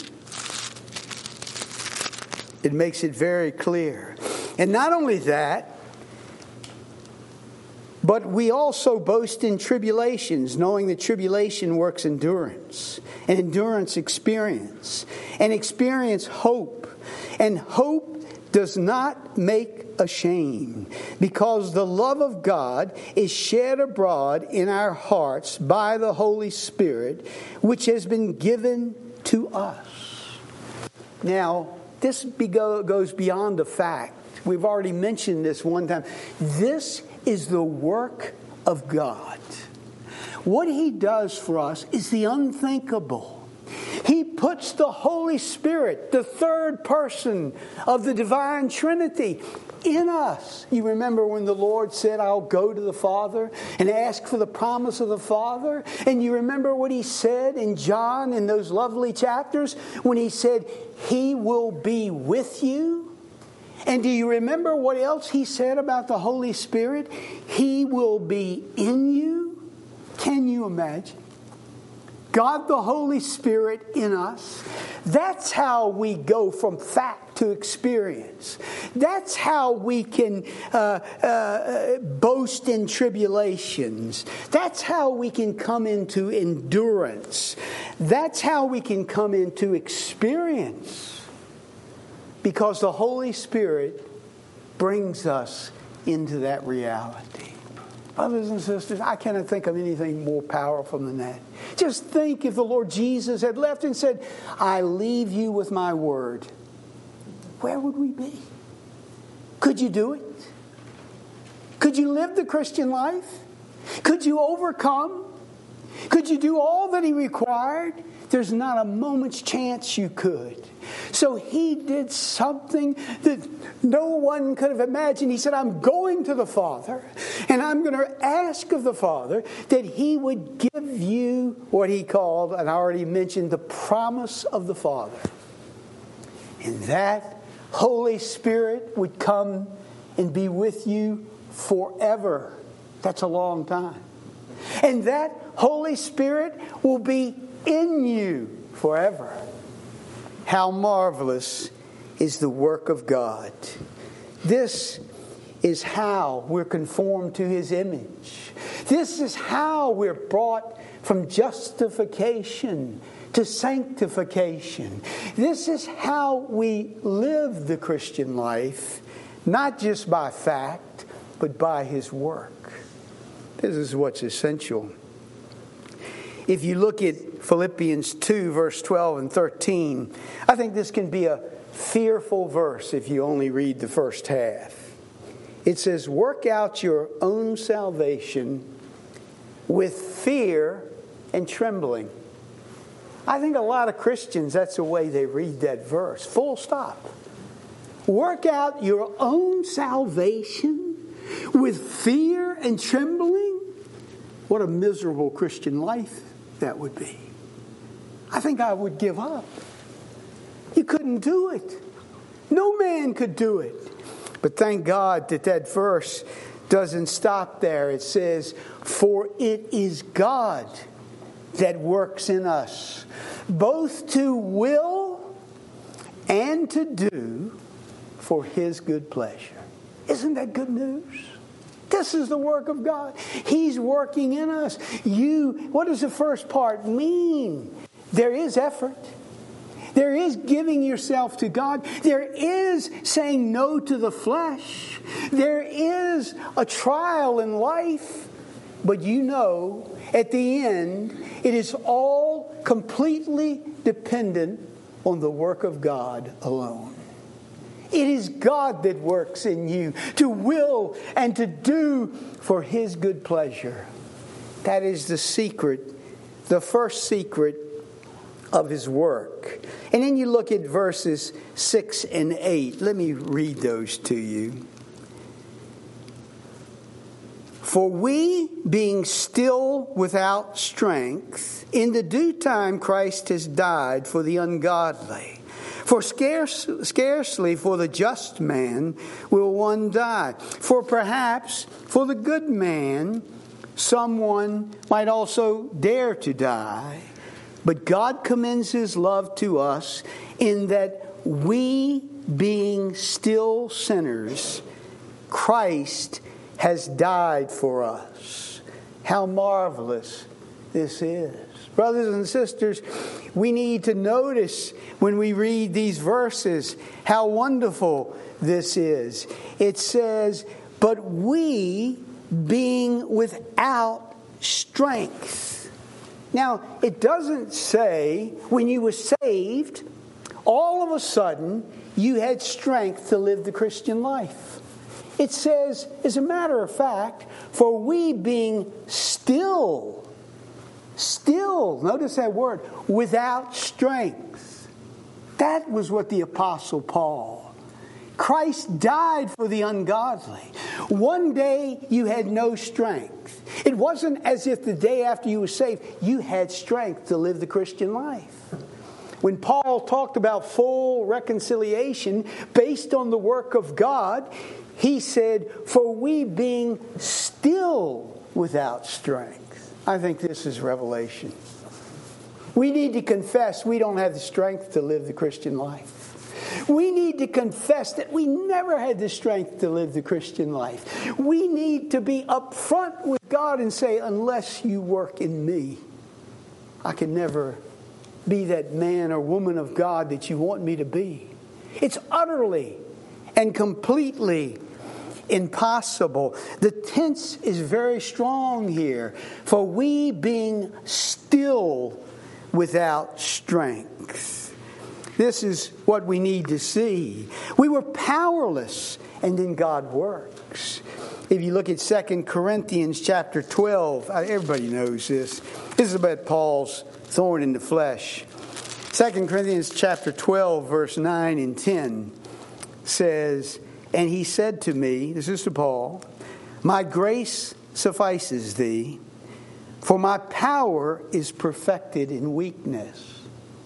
it makes it very clear. And not only that, but we also boast in tribulations, knowing that tribulation works endurance, and endurance experience, and experience hope. And hope does not make ashamed, because the love of God is shed abroad in our hearts by the Holy Spirit, which has been given to us. Now, this goes beyond the fact. We've already mentioned this one time. This is the work of God. What He does for us is the unthinkable. He puts the Holy Spirit, the third person of the divine Trinity, in us. You remember when the Lord said, I'll go to the Father and ask for the promise of the Father? And you remember what He said in John in those lovely chapters when He said, He will be with you? And do you remember what else He said about the Holy Spirit? He will be in you. Can you imagine? God the Holy Spirit in us. That's how we go from fact to experience. That's how we can boast in tribulations. That's how we can come into endurance. That's how we can come into experience. Because the Holy Spirit brings us into that reality. Brothers and sisters, I cannot think of anything more powerful than that. Just think if the Lord Jesus had left and said, I leave you with my word. Where would we be? Could you do it? Could you live the Christian life? Could you overcome? Could you do all that He required? There's not a moment's chance you could. So He did something that no one could have imagined. He said, I'm going to the Father, and I'm going to ask of the Father that He would give you what He called, and I already mentioned, the promise of the Father. And that Holy Spirit would come and be with you forever. That's a long time. And that Holy Spirit will be in you forever. How marvelous is the work of God. This is how we're conformed to His image. This is how we're brought from justification to sanctification. This is how we live the Christian life, not just by fact, but by His work. This is what's essential. If you look at Philippians 2, verse 12 and 13, I think this can be a fearful verse if you only read the first half. It says, work out your own salvation with fear and trembling. I think a lot of Christians, that's the way they read that verse. Full stop. Work out your own salvation with fear and trembling? What a miserable Christian life that would be. I think I would give up. You couldn't do it. No man could do it. But thank God that verse doesn't stop there. It says, for it is God that works in us, both to will and to do for His good pleasure. Isn't that good news? This is the work of God. He's working in us. What does the first part mean? There is effort. There is giving yourself to God. There is saying no to the flesh. There is a trial in life. But you know, at the end, it is all completely dependent on the work of God alone. It is God that works in you to will and to do for His good pleasure. That is the secret, the first secret of His work. And then you look at verses 6 and 8. Let me read those to you. For we, being still without strength, in the due time Christ has died for the ungodly. For scarcely for the just man will one die. For perhaps for the good man someone might also dare to die. But God commends His love to us in that we, being still sinners, Christ has died for us. How marvelous this is. Brothers and sisters, we need to notice when we read these verses how wonderful this is. It says, but we being without strength. Now, it doesn't say when you were saved, all of a sudden you had strength to live the Christian life. It says, as a matter of fact, for we being still, notice that word, without strength. That was what the Apostle Paul. Christ died for the ungodly. One day you had no strength. It wasn't as if the day after you were saved, you had strength to live the Christian life. When Paul talked about full reconciliation based on the work of God, he said, for we being still without strength. I think this is revelation. We need to confess we don't have the strength to live the Christian life. We need to confess that we never had the strength to live the Christian life. We need to be upfront with God and say, unless you work in me, I can never be that man or woman of God that you want me to be. It's utterly and completely impossible. The tense is very strong here. For we being still without strength. This is what we need to see. We were powerless, and then God works. If you look at 2 Corinthians chapter 12, everybody knows this. This is about Paul's thorn in the flesh. 2 Corinthians chapter 12, verse 9 and 10 says, and he said to me, this is to Paul, my grace suffices thee, for my power is perfected in weakness.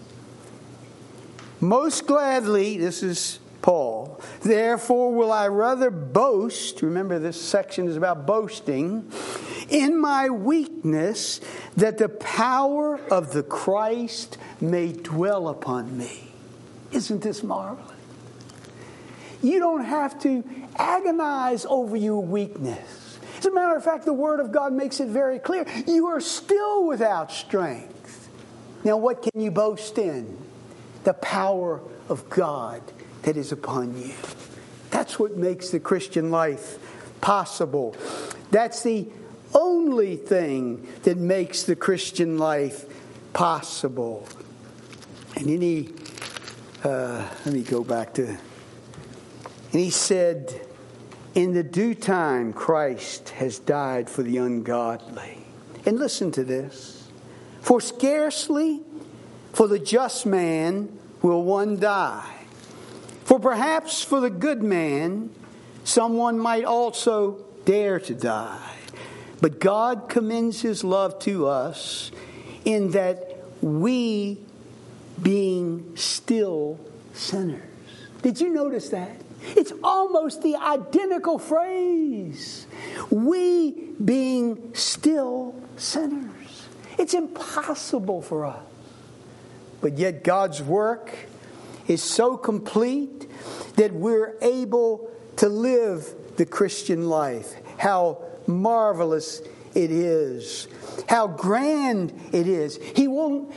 Most gladly, this is Paul, therefore will I rather boast, remember this section is about boasting, in my weakness, that the power of the Christ may dwell upon me. Isn't this marvelous? You don't have to agonize over your weakness. As a matter of fact, the Word of God makes it very clear. You are still without strength. Now, what can you boast in? The power of God that is upon you. That's what makes the Christian life possible. That's the only thing that makes the Christian life possible. And then let me go back to... And he said, in the due time, Christ has died for the ungodly. And listen to this. For scarcely for the just man will one die. For perhaps for the good man, someone might also dare to die. But God commends his love to us in that we, being still sinners. Did you notice that? It's almost the identical phrase. We being still sinners. It's impossible for us. But yet God's work is so complete that we're able to live the Christian life. How marvelous it is. How grand it is. He won't,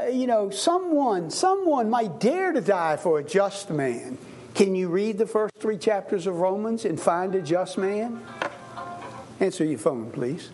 someone might dare to die for a just man. Can you read the first 3 chapters of Romans and find a just man? Answer your phone, please.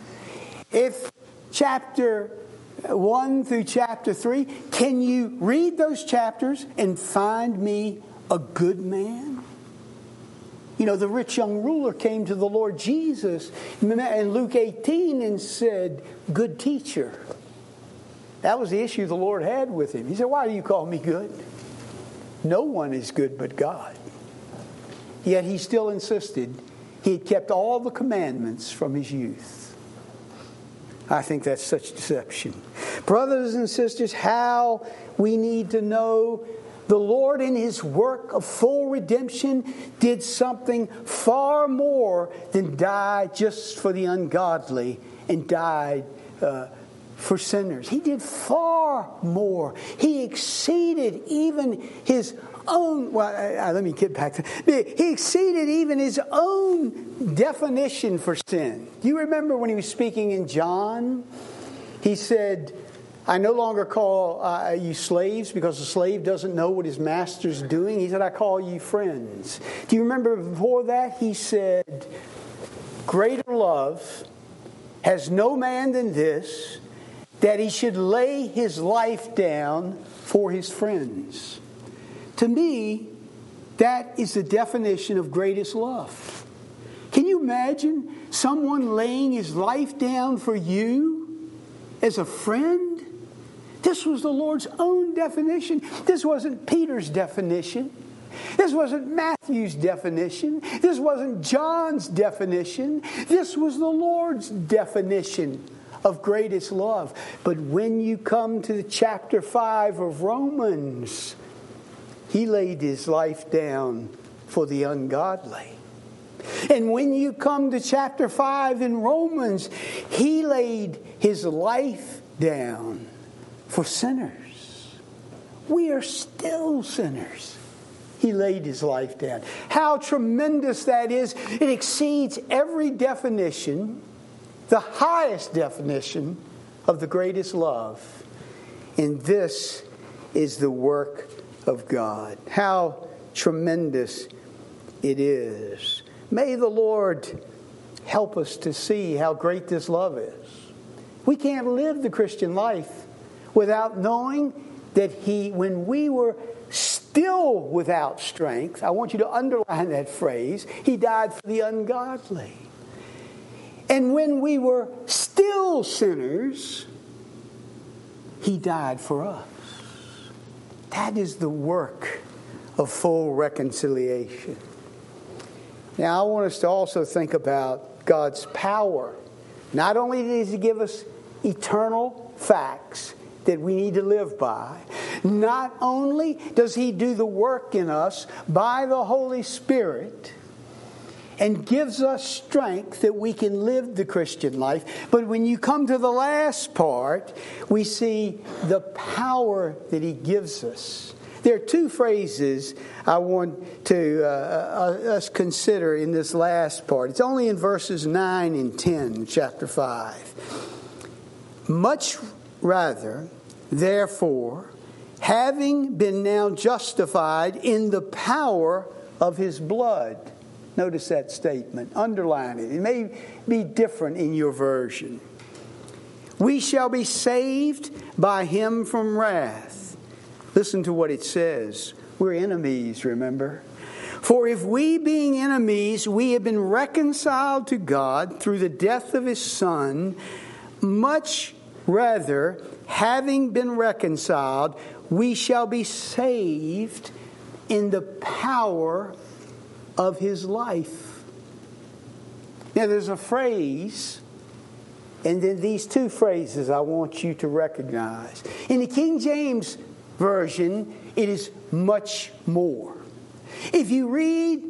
If chapter 1 through chapter 3, can you read those chapters and find me a good man? You know, the rich young ruler came to the Lord Jesus in Luke 18 and said, "Good teacher." That was the issue the Lord had with him. He said, "Why do you call me good? No one is good but God." Yet he still insisted he had kept all the commandments from his youth. I think that's such deception. Brothers and sisters, how we need to know the Lord in his work of full redemption did something far more than die just for the ungodly and died for sinners. He did far more. He exceeded even his own, let me get back to he exceeded even his own definition for sin. Do you remember when he was speaking in John? He said, "I no longer call you slaves because a slave doesn't know what his master's doing." He said, "I call you friends." Do you remember before that? He said, "Greater love has no man than this, that he should lay his life down for his friends." To me, that is the definition of greatest love. Can you imagine someone laying his life down for you as a friend? This was the Lord's own definition. This wasn't Peter's definition. This wasn't Matthew's definition. This wasn't John's definition. This was the Lord's definition of greatest love. But when you come to chapter 5 of Romans, he laid his life down for the ungodly. And when you come to chapter 5 in Romans, he laid his life down for sinners. We are still sinners. He laid his life down. How tremendous that is. It exceeds every definition, the highest definition of the greatest love. And this is the work of God. How tremendous it is. May the Lord help us to see how great this love is. We can't live the Christian life without knowing that when we were still without strength, I want you to underline that phrase, he died for the ungodly. And when we were still sinners, he died for us. That is the work of full reconciliation. Now, I want us to also think about God's power. Not only does he give us eternal facts that we need to live by, not only does he do the work in us by the Holy Spirit and gives us strength that we can live the Christian life, but when you come to the last part, we see the power that he gives us. There are 2 phrases I want to us consider in this last part. It's only in verses 9 and 10, chapter 5. Much rather, therefore, having been now justified in the power of his blood. Notice that statement. Underline it. It may be different in your version. We shall be saved by him from wrath. Listen to what it says. We're enemies, remember? For if we, being enemies, we have been reconciled to God through the death of his Son, much rather, having been reconciled, we shall be saved in the power of his life. Now there's a phrase, and then these two phrases I want you to recognize. In the King James Version, it is much more. If you read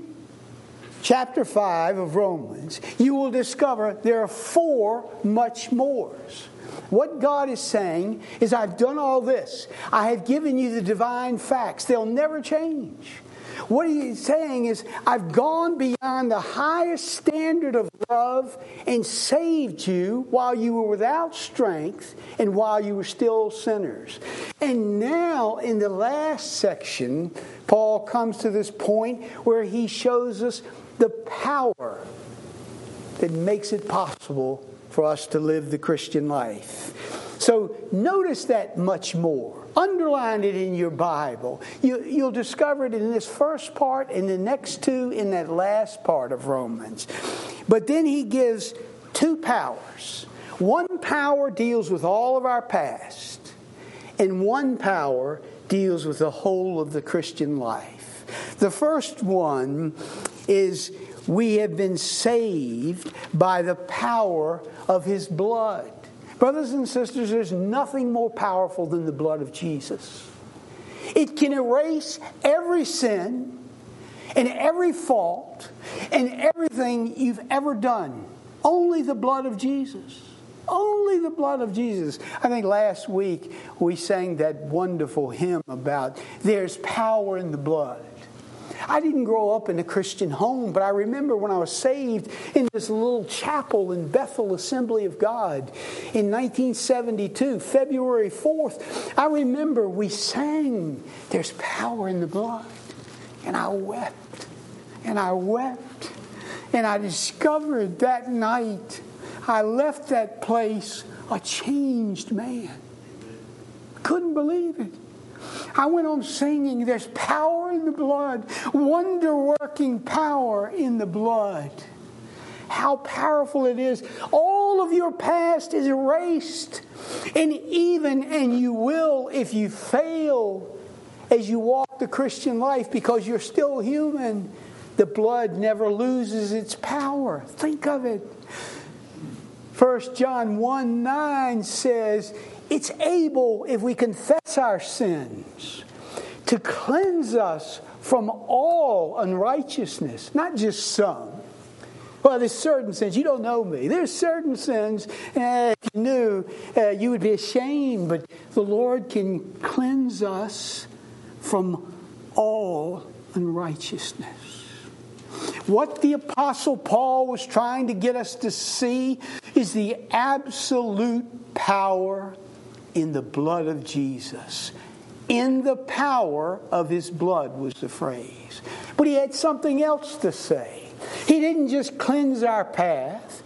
chapter 5 of Romans, you will discover there are 4 much mores. What God is saying is, I've done all this. I have given you the divine facts. They'll never change. What he's saying is, I've gone beyond the highest standard of love and saved you while you were without strength and while you were still sinners. And now, in the last section, Paul comes to this point where he shows us the power that makes it possible for us to live the Christian life. So notice that much more. Underline it in your Bible. You'll discover it in this first part and the next 2 in that last part of Romans. But then he gives 2 powers. One power deals with all of our past, and one power deals with the whole of the Christian life. The first one is we have been saved by the power of His blood. Brothers and sisters, there's nothing more powerful than the blood of Jesus. It can erase every sin and every fault and everything you've ever done. Only the blood of Jesus. Only the blood of Jesus. I think last week we sang that wonderful hymn about there's power in the blood. I didn't grow up in a Christian home, but I remember when I was saved in this little chapel in Bethel Assembly of God in 1972, February 4th. I remember we sang, there's power in the blood. And I wept. And I wept. And I discovered that night, I left that place a changed man. Couldn't believe it. I went on singing, there's power in the blood, wonder-working power in the blood. How powerful it is. All of your past is erased. And you will if you fail as you walk the Christian life because you're still human. The blood never loses its power. Think of it. 1 John 1:9 says, it's able, if we confess our sins, to cleanse us from all unrighteousness. Not just some. Well, there's certain sins. You don't know me. There's certain sins, if you knew, you would be ashamed. But the Lord can cleanse us from all unrighteousness. What the Apostle Paul was trying to get us to see is the absolute power in the blood of Jesus. In the power of His blood was the phrase. But he had something else to say. He didn't just cleanse our past,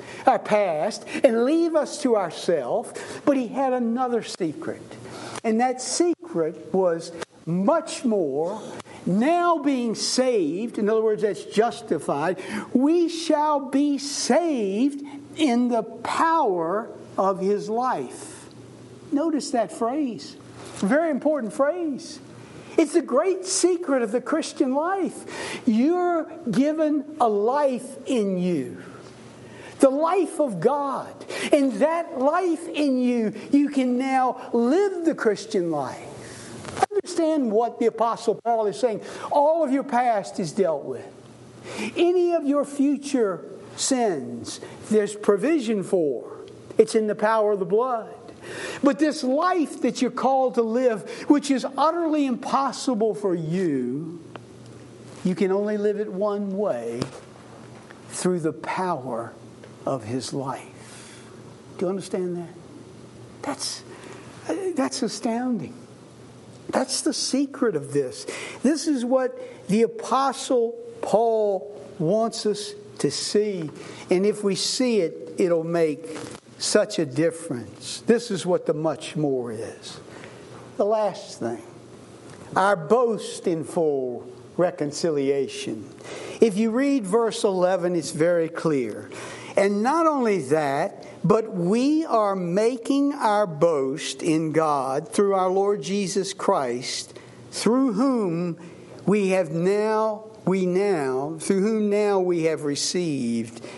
and leave us to ourselves, but he had another secret. And that secret was much more. Now being saved, in other words, that's justified, we shall be saved in the power of His life. Notice that phrase. Very important phrase. It's the great secret of the Christian life. You're given a life in you. The life of God. And that life in you, you can now live the Christian life. Understand what the Apostle Paul is saying. All of your past is dealt with. Any of your future sins, there's provision for. It's in the power of the blood. But this life that you're called to live, which is utterly impossible for you, you can only live it one way, through the power of His life. Do you understand that? That's astounding. That's the secret of this. This is what the Apostle Paul wants us to see. And if we see it, it'll make such a difference. This is what the much more is. The last thing. Our boast in full reconciliation. If you read verse 11, it's very clear. And not only that, but we are making our boast in God through our Lord Jesus Christ, through whom we have received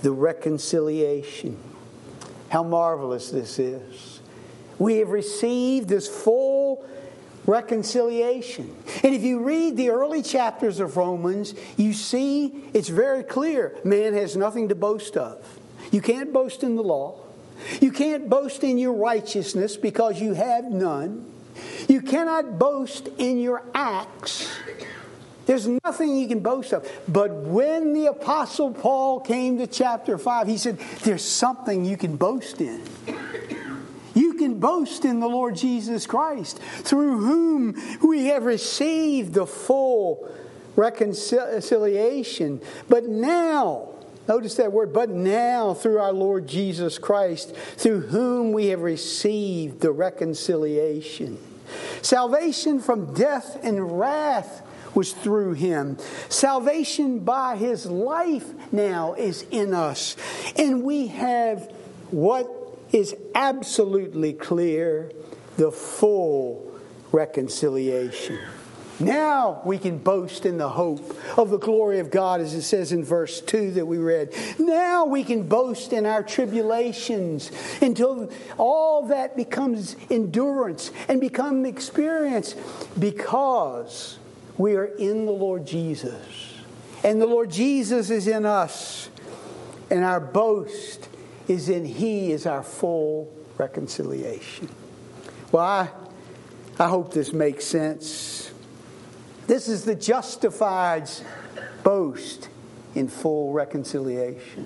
the reconciliation. How marvelous this is. We have received this full reconciliation. And if you read the early chapters of Romans, you see it's very clear. Man has nothing to boast of. You can't boast in the law. You can't boast in your righteousness because you have none. You cannot boast in your acts. There's nothing you can boast of. But when the Apostle Paul came to chapter 5, he said, there's something you can boast in. You can boast in the Lord Jesus Christ, through whom we have received the full reconciliation. But now, notice that word, but now through our Lord Jesus Christ, through whom we have received the reconciliation. Salvation from death and wrath was through Him. Salvation by His life now is in us. And we have what is absolutely clear, the full reconciliation. Now we can boast in the hope of the glory of God, as it says in verse 2 that we read. Now we can boast in our tribulations until all that becomes endurance and become experience, because we are in the Lord Jesus. And the Lord Jesus is in us. And our boast is in He is our full reconciliation. Well, I hope this makes sense. This is the justified's boast in full reconciliation.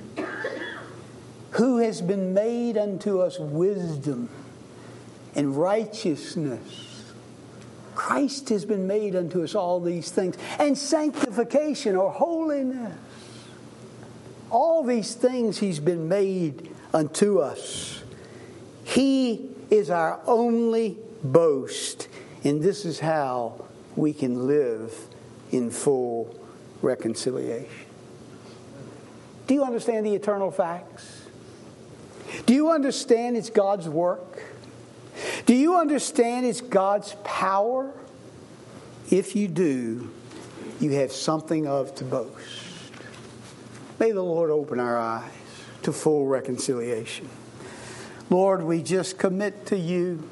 Who has been made unto us wisdom and righteousness. Christ has been made unto us all these things. And sanctification or holiness. All these things He's been made unto us. He is our only boast. And this is how we can live in full reconciliation. Do you understand the eternal facts? Do you understand it's God's work? Do you understand it's God's power? If you do, you have something of to boast. May the Lord open our eyes to full reconciliation. Lord, we just commit to You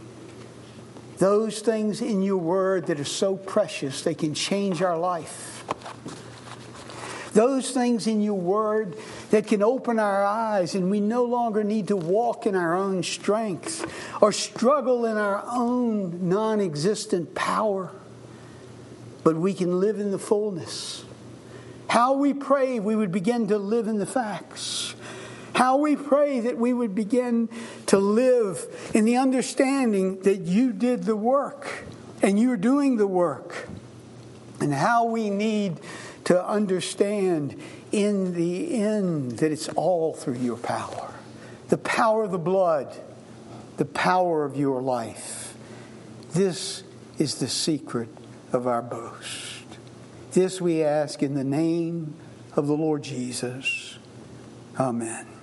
those things in Your Word that are so precious they can change our life. Those things in Your Word that can open our eyes and we no longer need to walk in our own strength or struggle in our own non-existent power, but we can live in the fullness. How we pray we would begin to live in the facts. How we pray that we would begin to live in the understanding that You did the work and You're doing the work. And how we need to understand in the end that it's all through Your power. The power of the blood, the power of Your life. This is the secret of our boast. This we ask in the name of the Lord Jesus. Amen.